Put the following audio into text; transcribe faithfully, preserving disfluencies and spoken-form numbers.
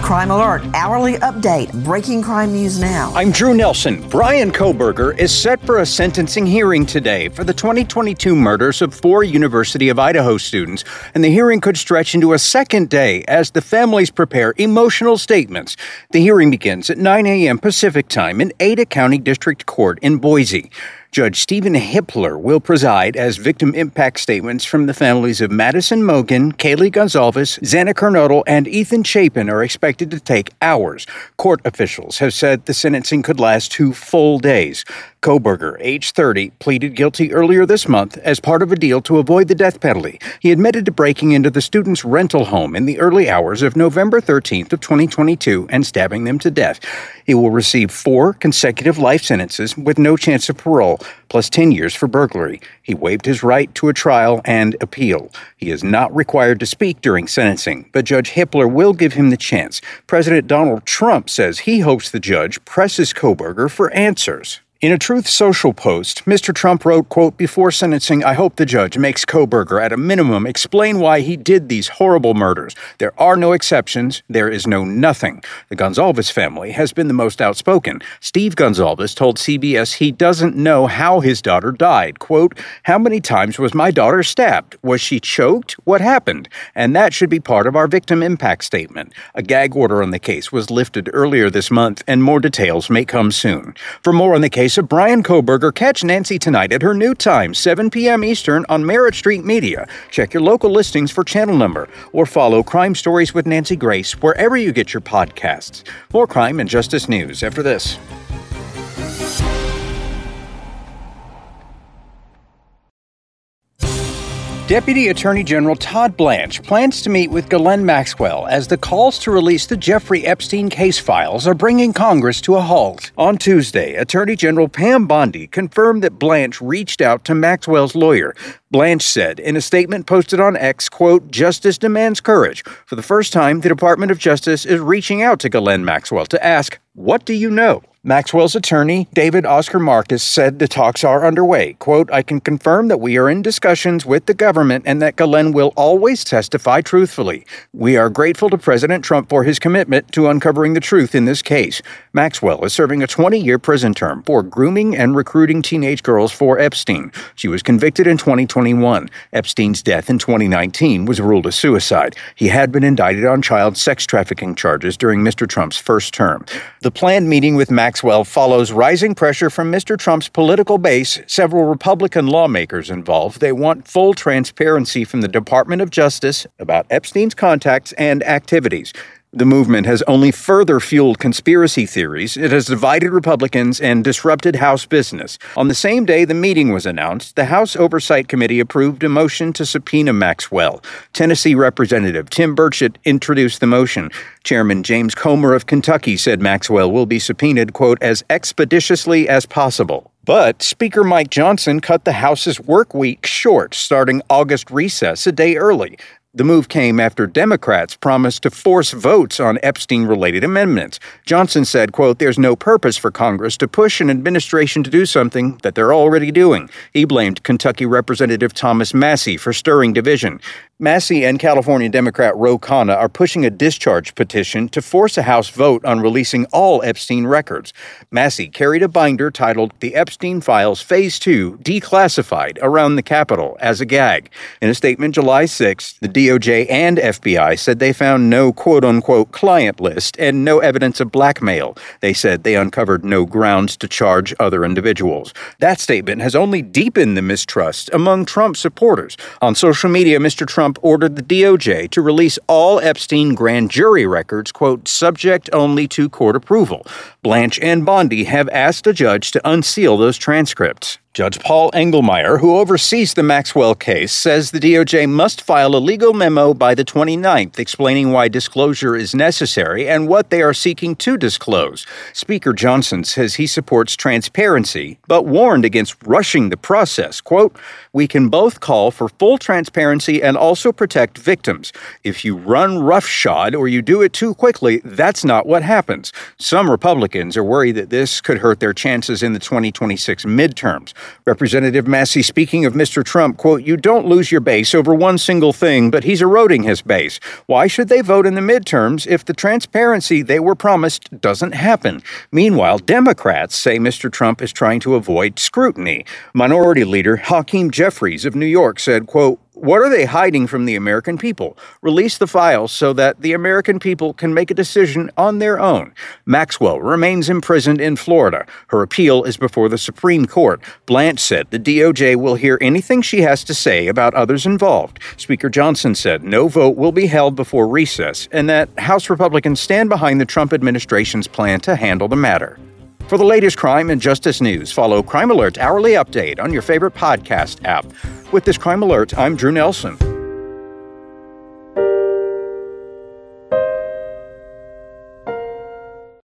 Crime Alert, hourly update, breaking crime news now. I'm Drew Nelson. Bryan Kohberger is set for a sentencing hearing today for the twenty twenty-two murders of four University of Idaho students, and the hearing could stretch into a second day as the families prepare emotional statements. The hearing begins at nine a.m. Pacific Time in Ada County District Court in Boise. Judge Stephen Hippler will preside as victim impact statements from the families of Madison Mogen, Kaylee Gonzalez, Xana Kernodle, and Ethan Chapin are expected to take hours. Court officials have said the sentencing could last two full days. Kohberger, age thirty, pleaded guilty earlier this month as part of a deal to avoid the death penalty. He admitted to breaking into the student's rental home in the early hours of November thirteenth of twenty twenty-two and stabbing them to death. He will receive four consecutive life sentences with no chance of parole, plus ten years for burglary. He waived his right to a trial and appeal. He is not required to speak during sentencing, but Judge Hippler will give him the chance. President Donald Trump says he hopes the judge presses Kohberger for answers. In a Truth Social post, Mister Trump wrote, quote, "Before sentencing, I hope the judge makes Kohberger at a minimum explain why he did these horrible murders. There are no exceptions. There is no nothing." The Gonzalez family has been the most outspoken. Steve Gonzalez told C B S he doesn't know how his daughter died. Quote, "How many times was my daughter stabbed? Was she choked? What happened? And that should be part of our victim impact statement." A gag order on the case was lifted earlier this month, and more details may come soon. For more on the case of Bryan Kohberger, catch Nancy tonight at her new time, seven p.m. Eastern on Merritt Street Media. Check your local listings for channel number or follow Crime Stories with Nancy Grace wherever you get your podcasts. More crime and justice news after this. Deputy Attorney General Todd Blanche plans to meet with Ghislaine Maxwell as the calls to release the Jeffrey Epstein case files are bringing Congress to a halt. On Tuesday, Attorney General Pam Bondi confirmed that Blanche reached out to Maxwell's lawyer. Blanche said in a statement posted on X, quote, "Justice demands courage. For the first time, the Department of Justice is reaching out to Ghislaine Maxwell to ask, what do you know?" Maxwell's attorney, David Oscar Marcus, said the talks are underway. Quote, "I can confirm that we are in discussions with the government and that Ghislaine will always testify truthfully. We are grateful to President Trump for his commitment to uncovering the truth in this case." Maxwell is serving a twenty-year prison term for grooming and recruiting teenage girls for Epstein. She was convicted in twenty twenty-one. Epstein's death in twenty nineteen was ruled a suicide. He had been indicted on child sex trafficking charges during Mister Trump's first term. The planned meeting with Maxwell Maxwell follows rising pressure from Mister Trump's political base, several Republican lawmakers involved. They want full transparency from the Department of Justice about Epstein's contacts and activities. The movement has only further fueled conspiracy theories. It has divided Republicans and disrupted House business. On the same day the meeting was announced, the House Oversight Committee approved a motion to subpoena Maxwell. Tennessee Representative Tim Burchett introduced the motion. Chairman James Comer of Kentucky said Maxwell will be subpoenaed, quote, "as expeditiously as possible." But Speaker Mike Johnson cut the House's work week short, starting August recess a day early. The move came after Democrats promised to force votes on Epstein-related amendments. Johnson said, quote, "There's no purpose for Congress to push an administration to do something that they're already doing." He blamed Kentucky Representative Thomas Massie for stirring division. Massie and California Democrat Ro Khanna are pushing a discharge petition to force a House vote on releasing all Epstein records. Massie carried a binder titled The Epstein Files Phase two Declassified around the Capitol as a gag. In a statement July sixth, the D O J and F B I said they found no quote-unquote client list and no evidence of blackmail. They said they uncovered no grounds to charge other individuals. That statement has only deepened the mistrust among Trump supporters. On social media, Mister Trump ordered the D O J to release all Epstein grand jury records, quote, "subject only to court approval." Blanche and Bondi have asked a judge to unseal those transcripts. Judge Paul Engelmeyer, who oversees the Maxwell case, says the D O J must file a legal memo by the twenty-ninth explaining why disclosure is necessary and what they are seeking to disclose. Speaker Johnson says he supports transparency, but warned against rushing the process. Quote, "We can both call for full transparency and also protect victims. If you run roughshod or you do it too quickly, that's not what happens." Some Republicans are worried that this could hurt their chances in the twenty twenty-six midterms. Representative Massey speaking of Mister Trump, quote, "You don't lose your base over one single thing, but he's eroding his base. Why should they vote in the midterms if the transparency they were promised doesn't happen?" Meanwhile, Democrats say Mister Trump is trying to avoid scrutiny. Minority Leader Hakeem Jeffries of New York said, quote, "What are they hiding from the American people? Release the files so that the American people can make a decision on their own." Maxwell remains imprisoned in Florida. Her appeal is before the Supreme Court. Blanche said the D O J will hear anything she has to say about others involved. Speaker Johnson said no vote will be held before recess and that House Republicans stand behind the Trump administration's plan to handle the matter. For the latest crime and justice news, follow Crime Alert's hourly update on your favorite podcast app. With this Crime Alert, I'm Drew Nelson.